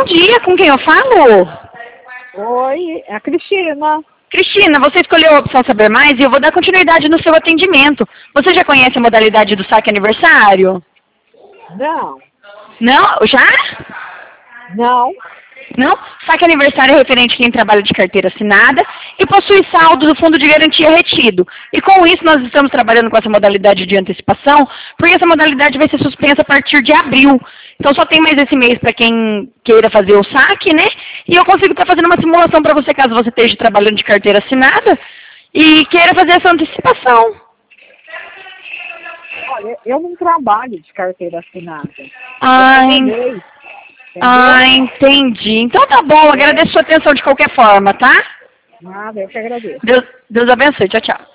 Bom dia, com quem eu falo? Oi, é a Cristina. Cristina, você escolheu a opção Saber Mais e eu vou dar continuidade no seu atendimento. Você já conhece a modalidade do saque aniversário? Não, Não? Já? não. Não? Saque aniversário é referente a quem trabalha de carteira assinada e possui saldo do fundo de garantia retido. E com isso nós estamos trabalhando com essa modalidade de antecipação, porque essa modalidade vai ser suspensa a partir de abril. Então só tem mais esse mês para quem queira fazer o saque, né? E eu consigo estar fazendo uma simulação para você, caso você esteja trabalhando de carteira assinada e queira fazer essa antecipação. Olha, eu não trabalho de carteira assinada. Ah, Entendeu? entendi. Então tá bom, agradeço a sua atenção de qualquer forma, tá? Nada, eu que agradeço. Deus abençoe. Tchau, tchau.